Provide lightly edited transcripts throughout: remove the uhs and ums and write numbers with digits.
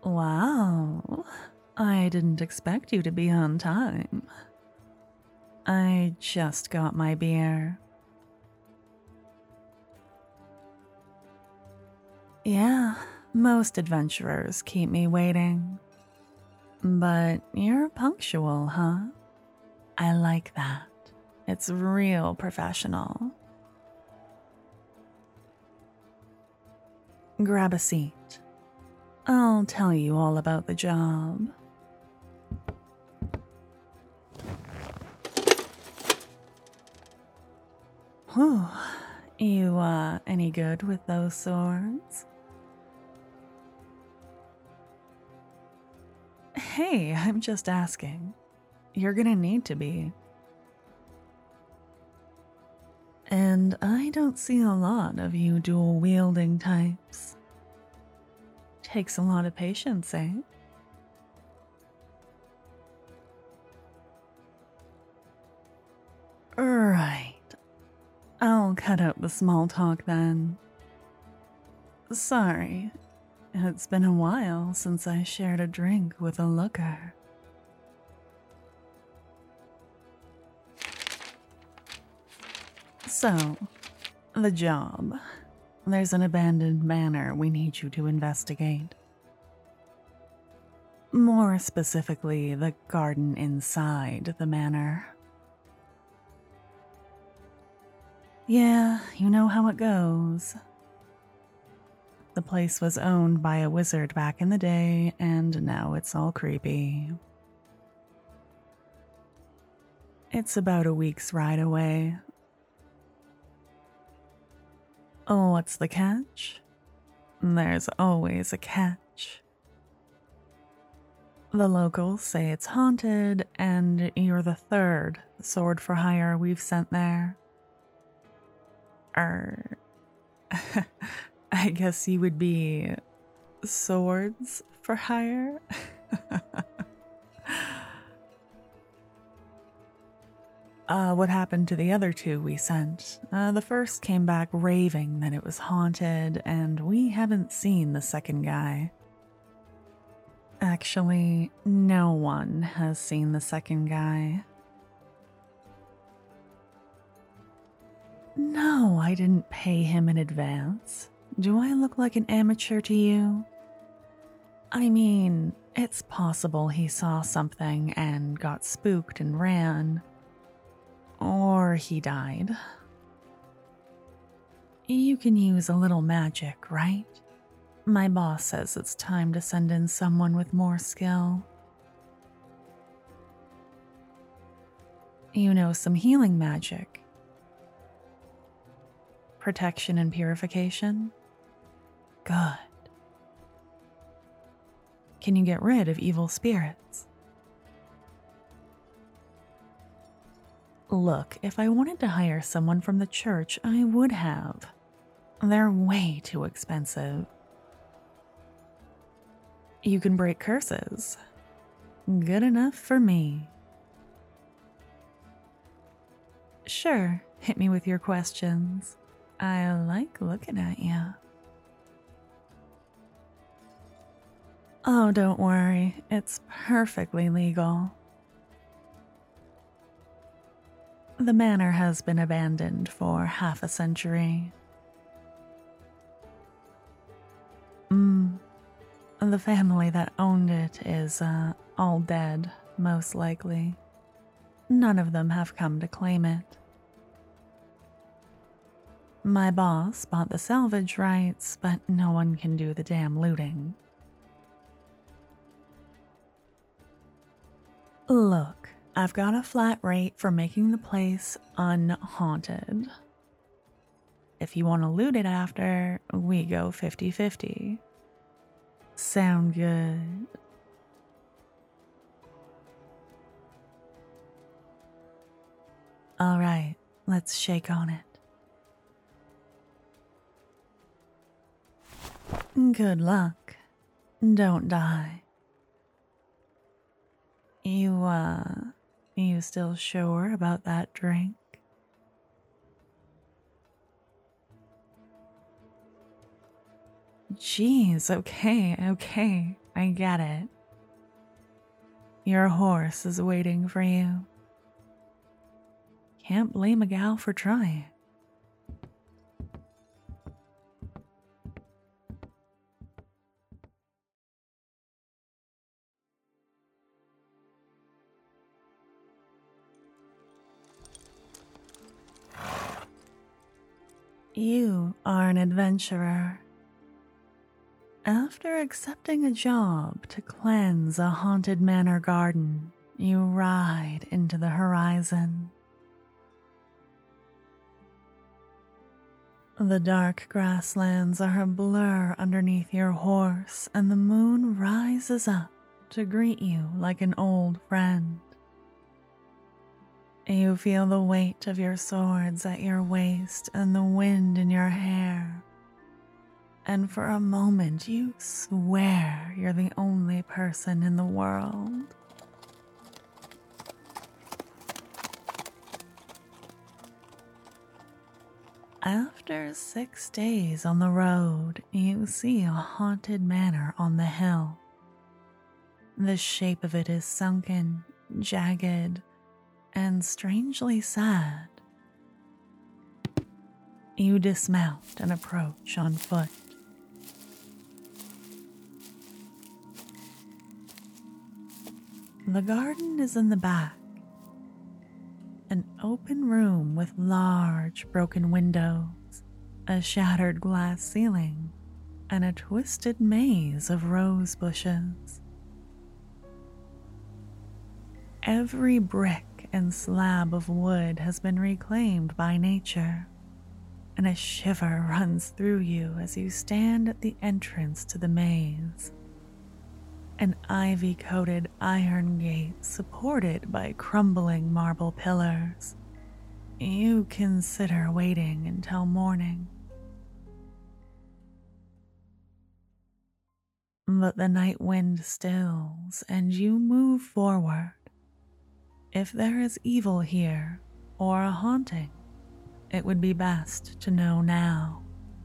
Wow, I didn't expect you to be on time. I just got my beer. Yeah, most adventurers keep me waiting. But you're punctual, huh? I like that. It's real professional. Grab a seat. I'll tell you all about the job. Whew. You, any good with those swords? Hey, I'm just asking. You're gonna need to be. And I don't see a lot of you dual-wielding types. Takes a lot of patience, eh? Right. I'll cut out the small talk then. Sorry, it's been a while since I shared a drink with a looker. So, the job. There's an abandoned manor we need you to investigate. More specifically, the garden inside the manor. Yeah, you know how it goes. The place was owned by a wizard back in the day, and now it's all creepy. It's about a week's ride away. Oh, what's the catch? There's always a catch. The locals say it's haunted, and you're the third sword for hire we've sent there. I guess you would be swords for hire? What happened to the other two we sent? The first came back raving that it was haunted, and we haven't seen the second guy. Actually, no one has seen the second guy. No, I didn't pay him in advance. Do I look like an amateur to you? I mean, it's possible he saw something and got spooked and ran. Or he died. You can use a little magic, right? My boss says it's time to send in someone with more skill. You know some healing magic? Protection and purification? Good. Can you get rid of evil spirits? Look, if I wanted to hire someone from the church, I would have. They're way too expensive. You can break curses. Good enough for me. Sure, hit me with your questions. I like looking at you. Oh, don't worry, it's perfectly legal. The manor has been abandoned for half a century. The family that owned it is all dead, most likely. None of them have come to claim it. My boss bought the salvage rights, but no one can do the damn looting. Look, I've got a flat rate for making the place unhaunted. If you want to loot it after, we go 50-50. Sound good? All right, let's shake on it. Good luck. Don't die. You still sure about that drink? Jeez, okay. I get it. Your horse is waiting for you. Can't blame a gal for trying. You are an adventurer. After accepting a job to cleanse a haunted manor garden, you ride into the horizon. The dark grasslands are a blur underneath your horse, and the moon rises up to greet you like an old friend. You feel the weight of your swords at your waist and the wind in your hair. And for a moment, you swear you're the only person in the world. After 6 days on the road, you see a haunted manor on the hill. The shape of it is sunken, jagged, and strangely sad. You dismount and approach on foot. The garden is in the back, an open room with large broken windows, a shattered glass ceiling, and a twisted maze of rose bushes. Every brick and slab of wood has been reclaimed by nature, and a shiver runs through you as you stand at the entrance to the maze. An ivy-coated iron gate supported by crumbling marble pillars. You consider waiting until morning. But the night wind stills and you move forward. If there is evil here or a haunting, it would be best to know now.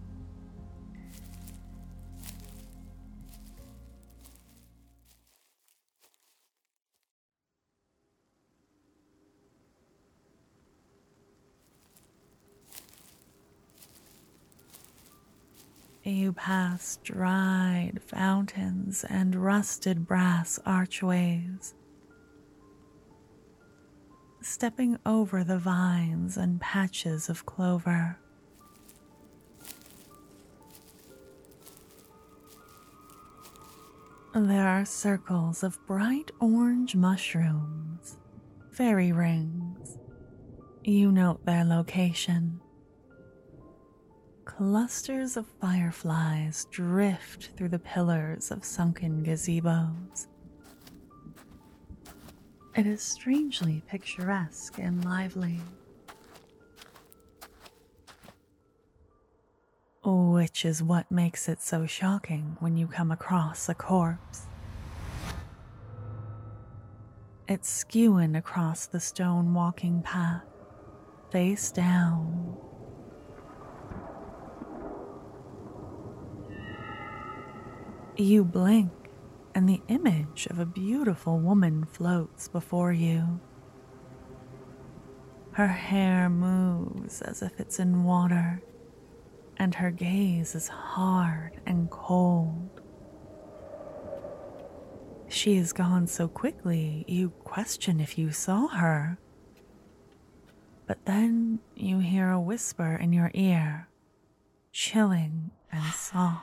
You pass dried fountains and rusted brass archways, stepping over the vines and patches of clover. There are circles of bright orange mushrooms, fairy rings. You note their location. Clusters of fireflies drift through the pillars of sunken gazebos. It is strangely picturesque and lively. Which is what makes it so shocking when you come across a corpse. It's skewing across the stone walking path, face down. You blink, and the image of a beautiful woman floats before you. Her hair moves as if it's in water, and her gaze is hard and cold. She is gone so quickly, you question if you saw her. But then you hear a whisper in your ear, chilling and soft.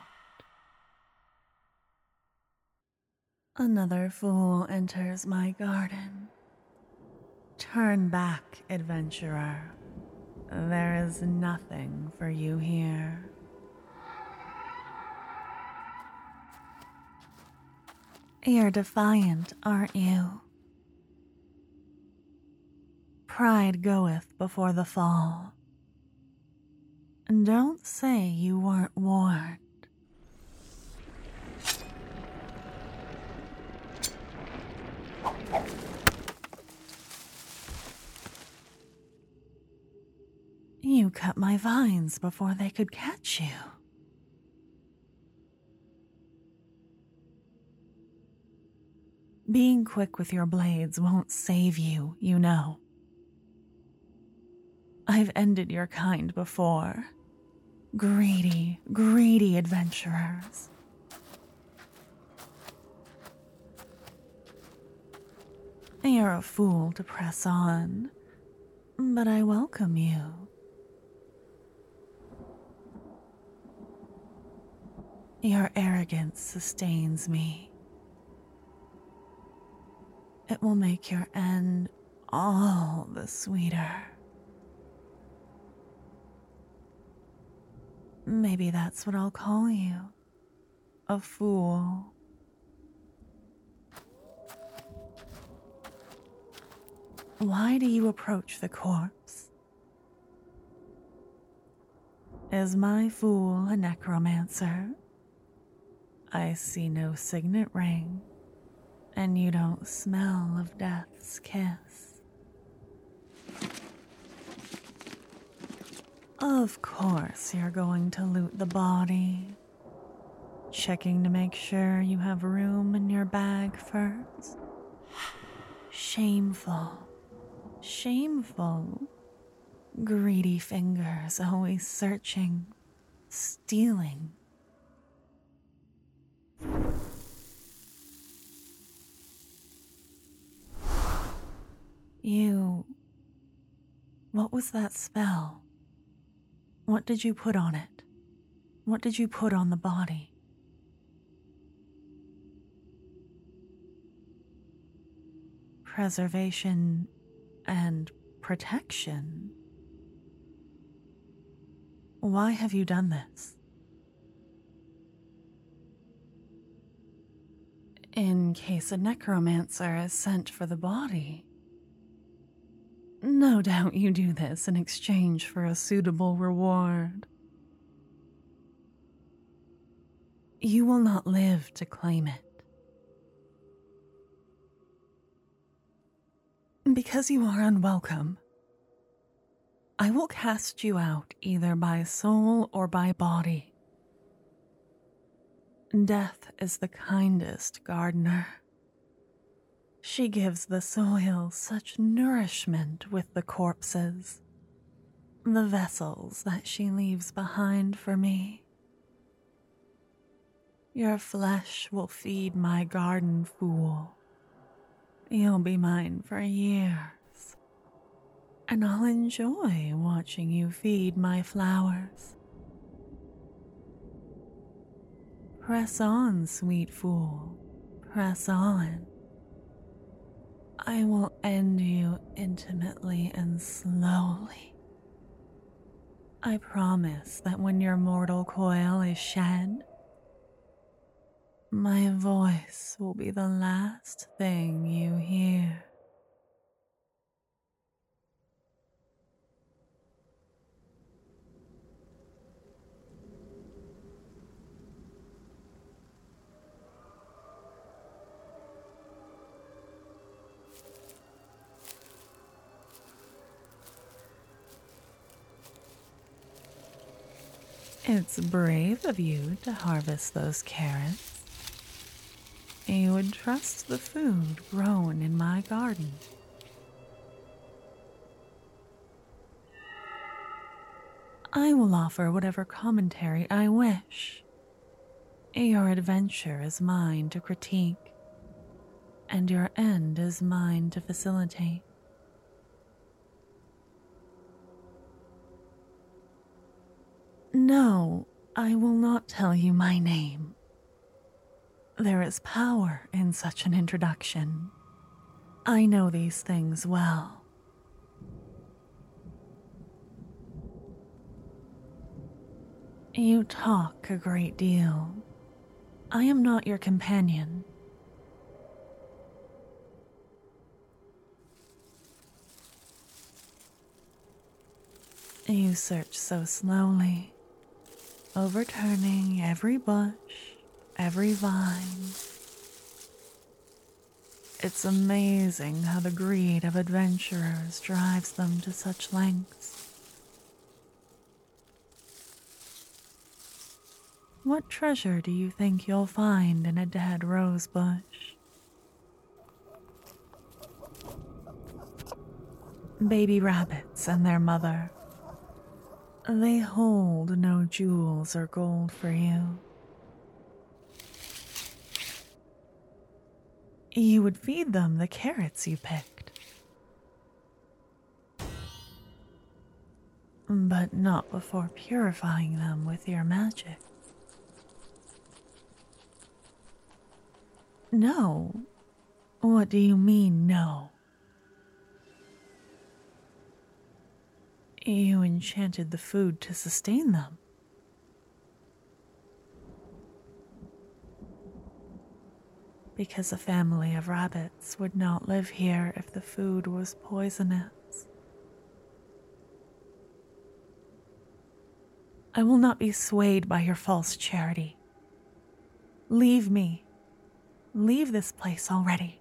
Another fool enters my garden. Turn back, adventurer. There is nothing for you here. You're defiant, aren't you? Pride goeth before the fall. And don't say you weren't warned. You cut my vines before they could catch you. Being quick with your blades won't save you, you know. I've ended your kind before. Greedy, greedy adventurers. You're a fool to press on, but I welcome you. Your arrogance sustains me. It will make your end all the sweeter. Maybe that's what I'll call you. A fool. Why do you approach the corpse? Is my fool a necromancer? I see no signet ring, and you don't smell of death's kiss. Of course you're going to loot the body, checking to make sure you have room in your bag first. Shameful. Shameful. Greedy fingers always searching, stealing. What was that spell? What did you put on it? What did you put on the body? Preservation and protection. Why have you done this? In case a necromancer is sent for the body. No doubt you do this in exchange for a suitable reward. You will not live to claim it. Because you are unwelcome, I will cast you out either by soul or by body. Death is the kindest gardener. She gives the soil such nourishment with the corpses, the vessels that she leaves behind for me. Your flesh will feed my garden, fool. You'll be mine for years, and I'll enjoy watching you feed my flowers. Press on, sweet fool, press on. I will end you intimately and slowly. I promise that when your mortal coil is shed, my voice will be the last thing you hear. It's brave of you to harvest those carrots. You would trust the food grown in my garden. I will offer whatever commentary I wish. Your adventure is mine to critique, and your end is mine to facilitate. No, I will not tell you my name. There is power in such an introduction. I know these things well. You talk a great deal. I am not your companion. You search so slowly, overturning every bush, every vine. It's amazing how the greed of adventurers drives them to such lengths. What treasure do you think you'll find in a dead rose bush? baby rabbits and their mother. They hold no jewels or gold for you. You would feed them the carrots you picked. But not before purifying them with your magic. No. What do you mean, no? You enchanted the food to sustain them. Because a family of rabbits would not live here if the food was poisonous. I will not be swayed by your false charity. Leave me. Leave this place already.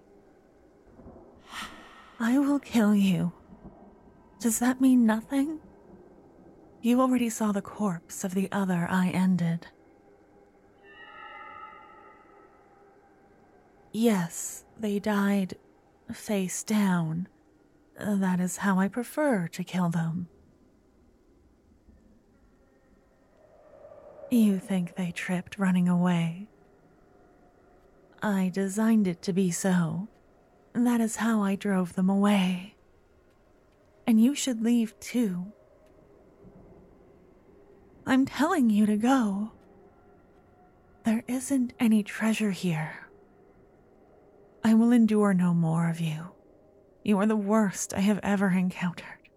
I will kill you. Does that mean nothing? You already saw the corpse of the other I ended. Yes, they died face down. That is how I prefer to kill them. You think they tripped running away? I designed it to be so. That is how I drove them away. And you should leave too. I'm telling you to go. There isn't any treasure here. I will endure no more of you. You are the worst I have ever encountered.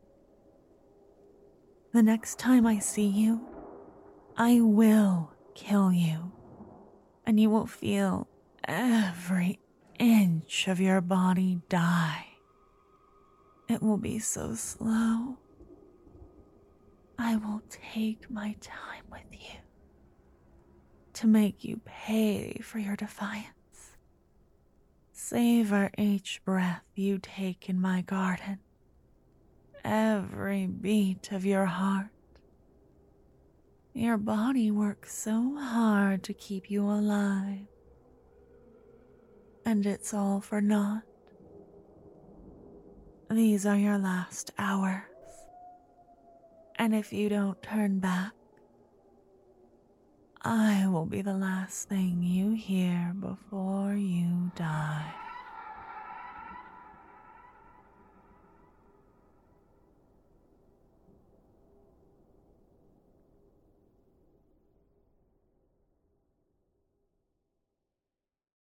The next time I see you, I will kill you, and you will feel every inch of your body die. It will be so slow. I will take my time with you to make you pay for your defiance. Savor each breath you take in my garden, every beat of your heart. Your body works so hard to keep you alive, and it's all for naught. These are your last hours, and if you don't turn back, I will be the last thing you hear before you die.